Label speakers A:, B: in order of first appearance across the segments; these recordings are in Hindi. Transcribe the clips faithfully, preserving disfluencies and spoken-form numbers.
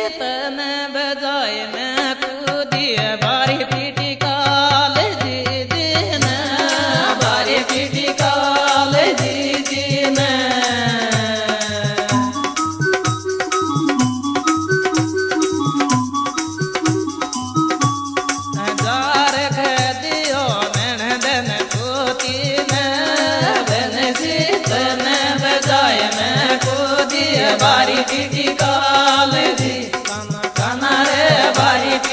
A: तन बजाए मैं कूदी बारी पीटी काल जी जी न बारी पीटी काल जी जी न जार दियो नैन दन कोती न बन जी तन बजाए मैं कूदी बारी पीटी काल जी काना रे बारी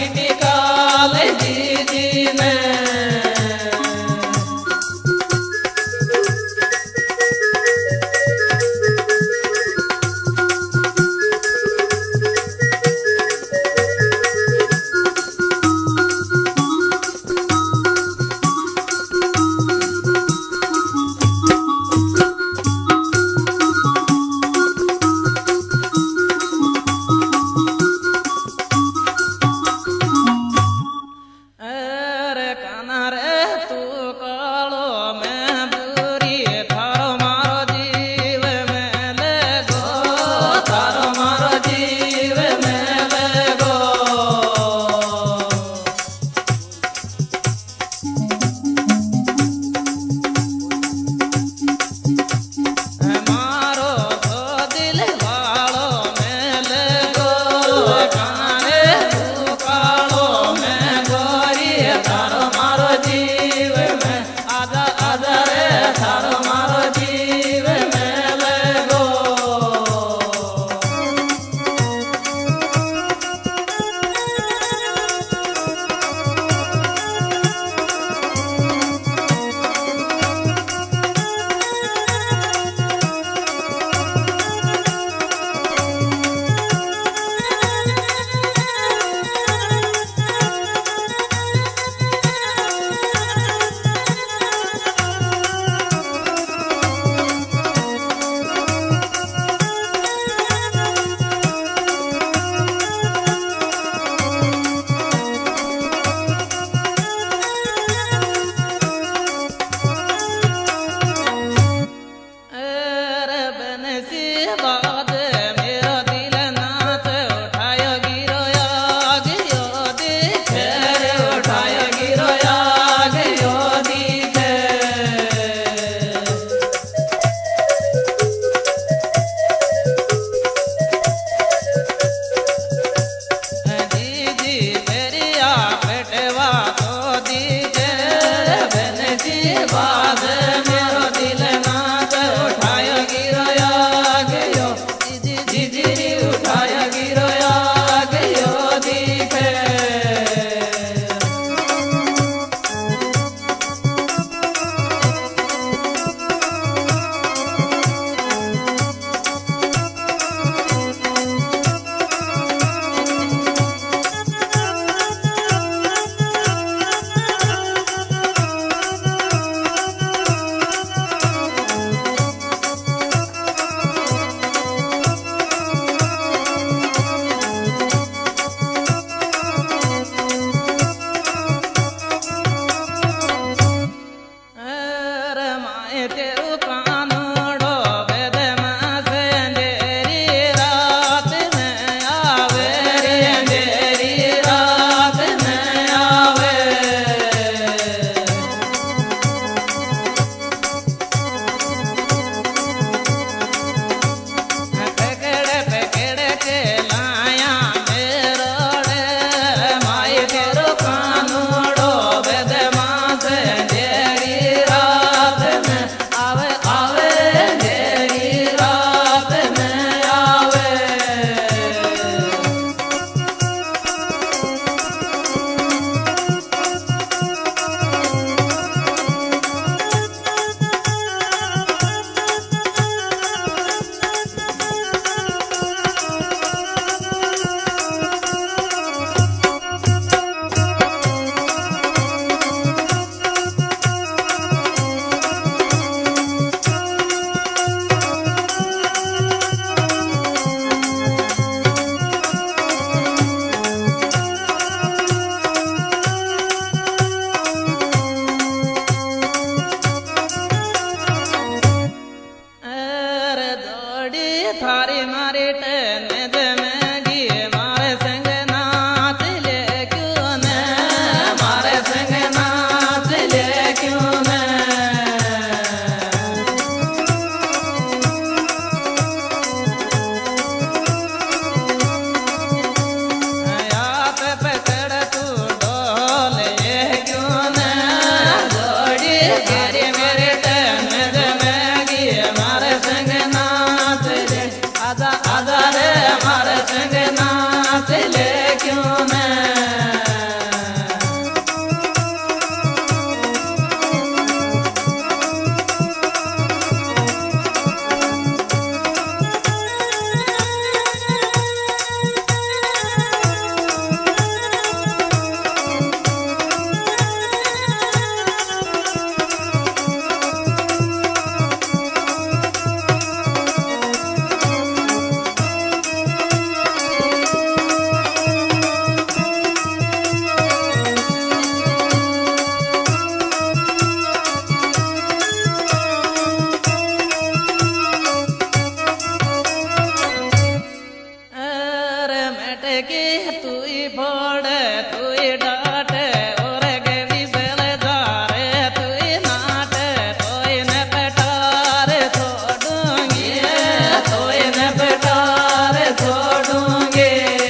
A: के तू फोड़ तू डाट और गवी बेलदार तू नाट तोय न पटार छोड़ूंगी तोय न पटार छोड़ूंगी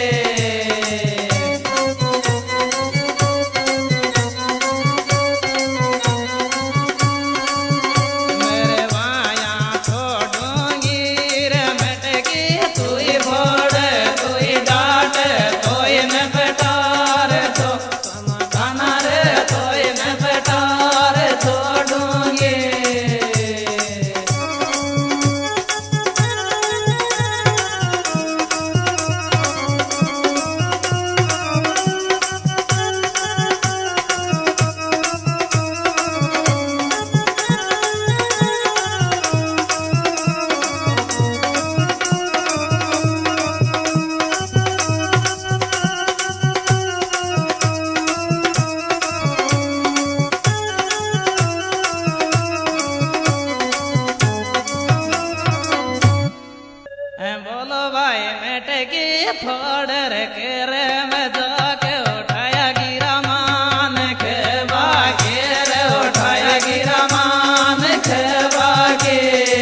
A: मेरे वाया छोड़ूंगी रे मटकी तू फोड़ तू डाट तोय न पटार तो समाधान रे तोय न पटार छोड़ूंगी बोलो भाई मटकी फोड़ के रे मैं जाके उठाया गिरा मान के बाके रे उठाया गिरा मान के बाके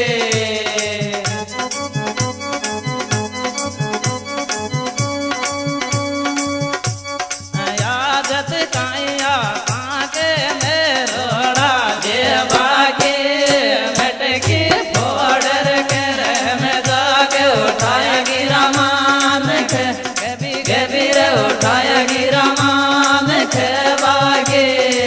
A: यादत काया काके मेरोड़ा जे बाके मटकी फोड़ के रे मैं जाके उठाया गिरा मान के कभी कभी रे उठाया गिरा मान के बागे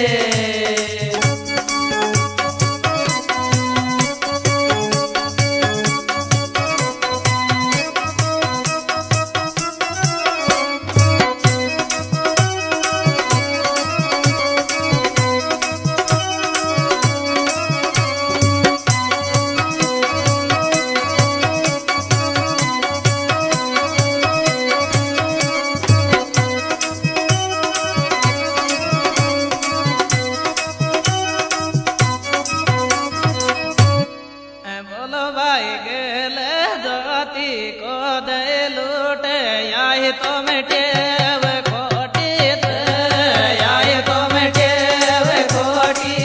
A: बोलो भाई गेल जाति को दे लूट याही तो मिटेव खोटी याही तो मिटेव खोटी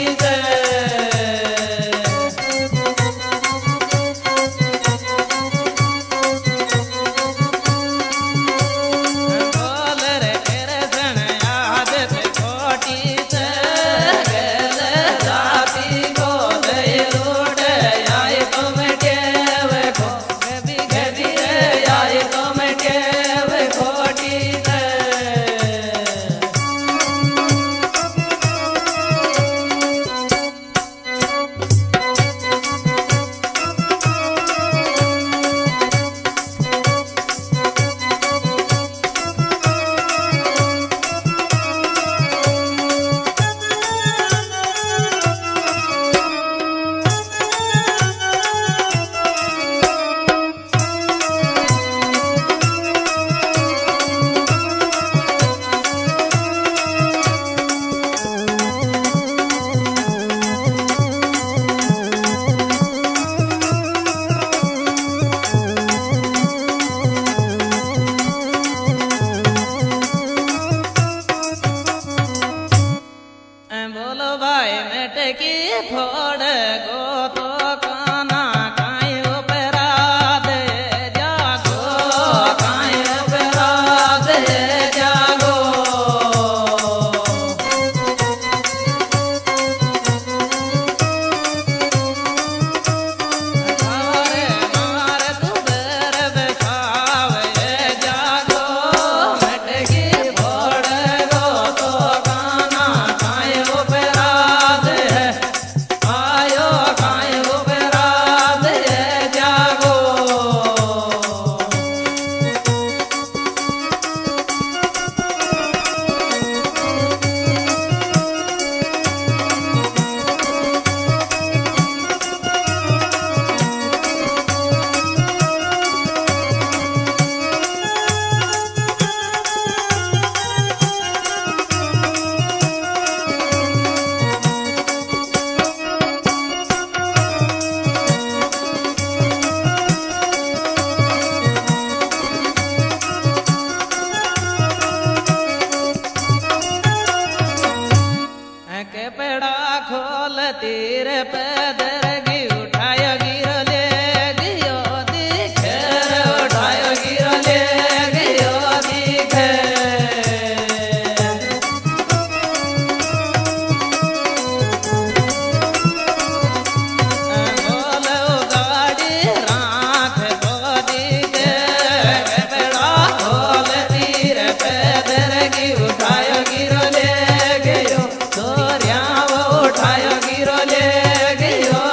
A: बोल रे तेरे सन आदत खोटी गेल जाति को दे लूट याही तो मिटेव खो कभी कभी याही तो मिटेव खोटी तीर पैदर गी उठायो गिरो ले गयो दिखे उठायो गिरो ले गयो दिखे बोलो गाड़ी राख बोदी के बेड़ा खोल तीर पैदर गी उठायो गिरो ले गयो तोरिया वो उठायो गिरो ले गयो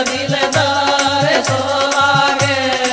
A: दिलदार सो लागे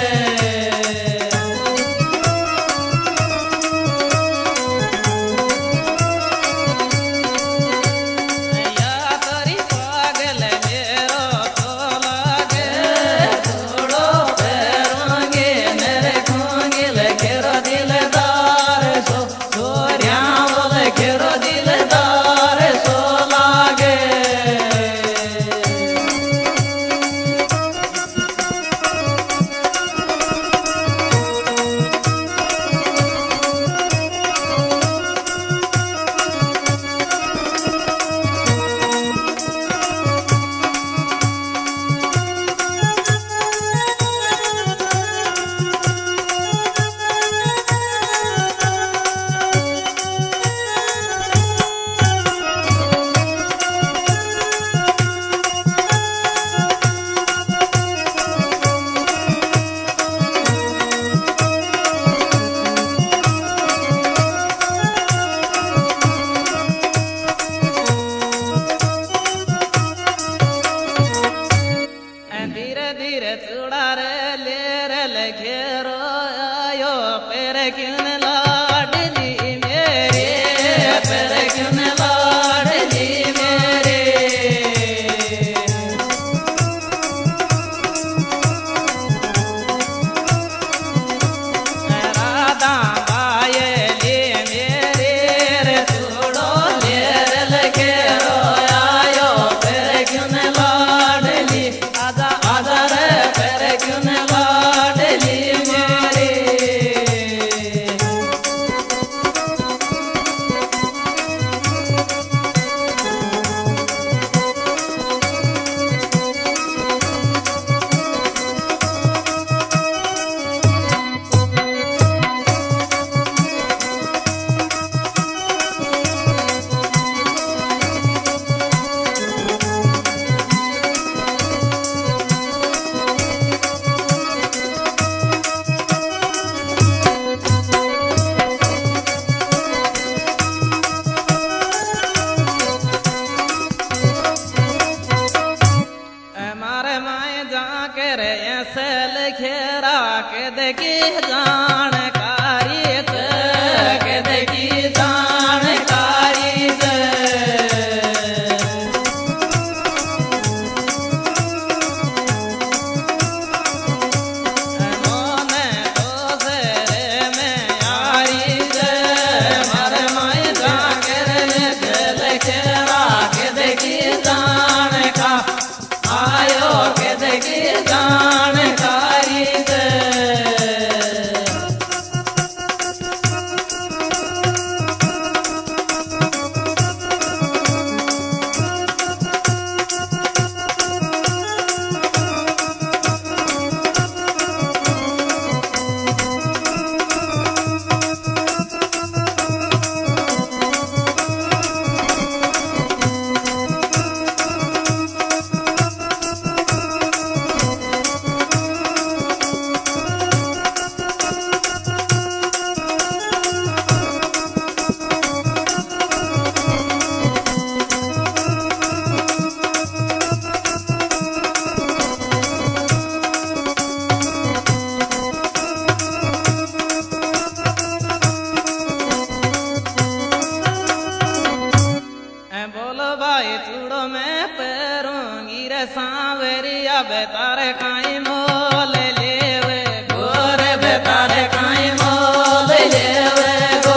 B: बेतारे काई मोल लेवे गोरे बेतारे काई मोल लेवे गो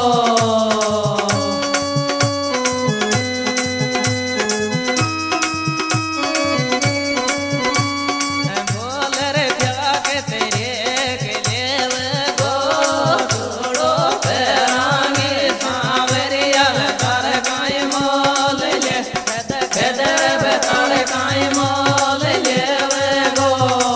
B: बोल रे जाके तेरे के लेवे गो छोड़ो पेरांगी सांवरिया बेतारे काई मोल ले बेतारे बेतारे काई मोल लेवे गो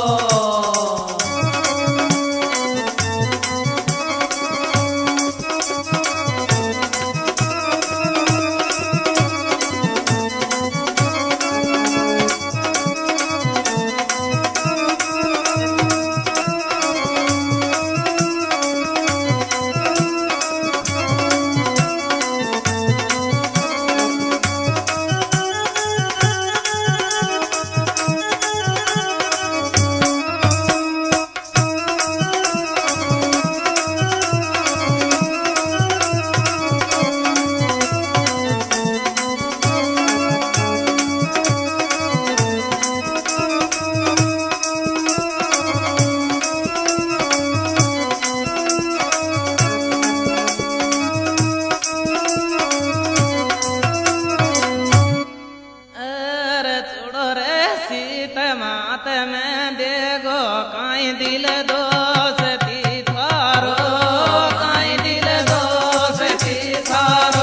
A: सीत मात में देगो काई दिल दोस्ती थारो काई दिल दोस्ती थारो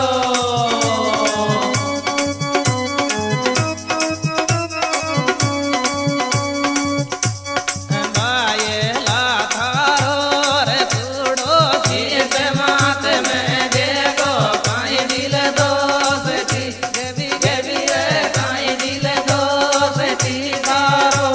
A: बायला थारो रे तूड़ो सीत मात में देगो काई दिल दोस्ती देवी देवी रे काई दिल दोस्ती थारो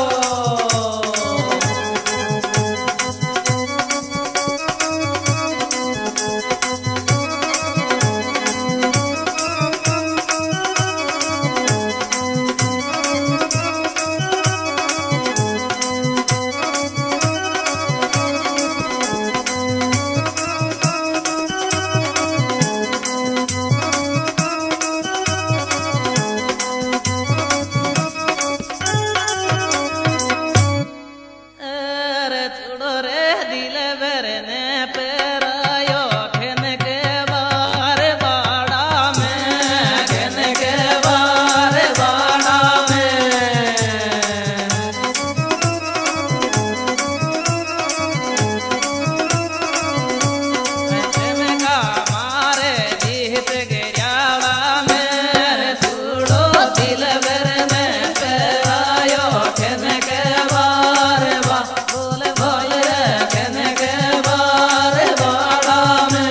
A: रे छुड़ो रे दिल बरने पेरायो खेन के बार बाड़ा में खेन के बार बाड़ा में चमका मारे जीत गिरावा में रे छुड़ो दिल बरने पेरायो खेन के बार बा बोल बोल रे खेन के बार बाड़ा में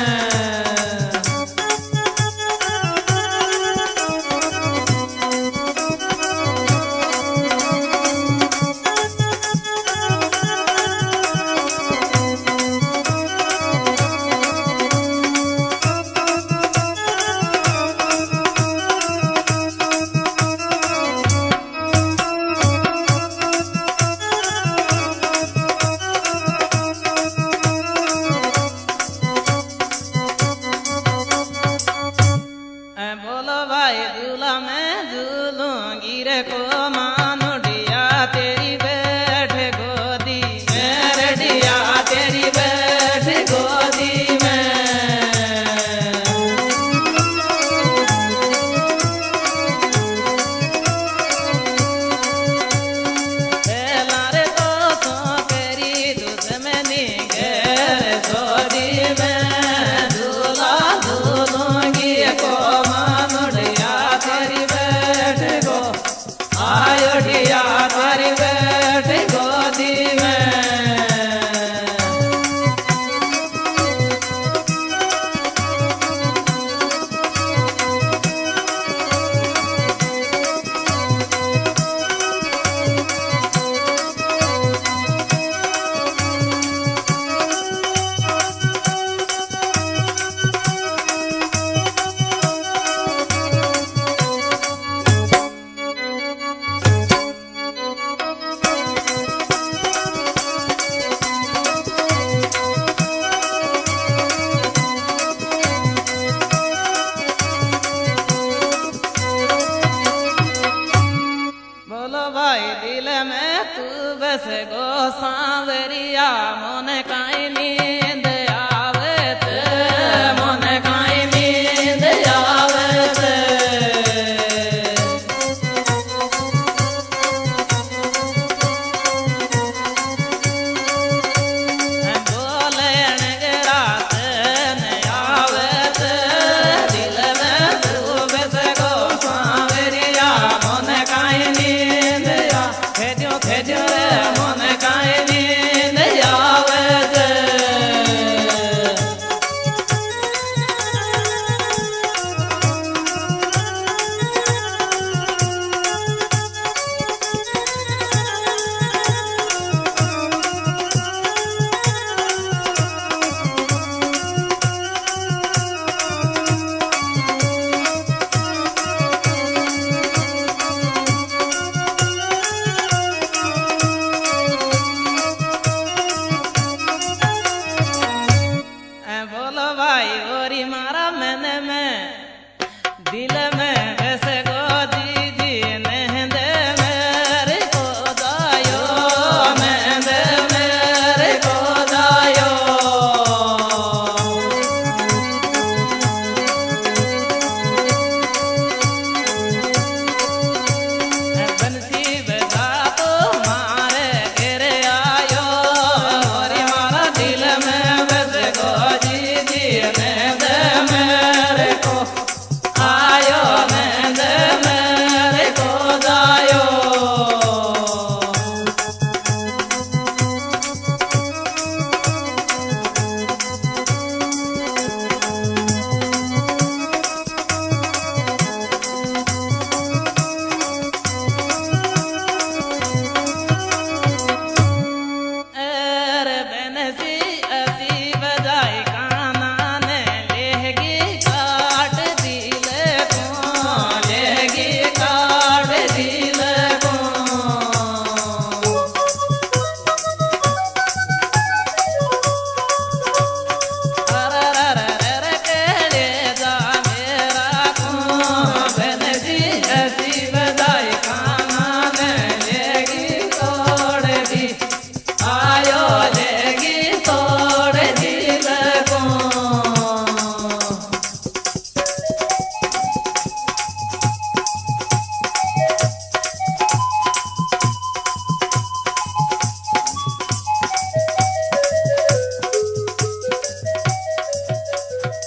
A: बोलो भाई दूल्हा मैं दूलूंगी रे को मानुड़िया तेरी बैठ गोदी में रेडिया तेरी बैठ गोदी में पहला रे तो सो तेरी दुश्मनी घेर सोदी में दूल्हा दूलूंगी को मानुड़िया तेरी बैठ गो आयोडिया तेरी बैठ गोदी में बोलो भाई दिल में तू बस गो सांवरिया मोन काई नींद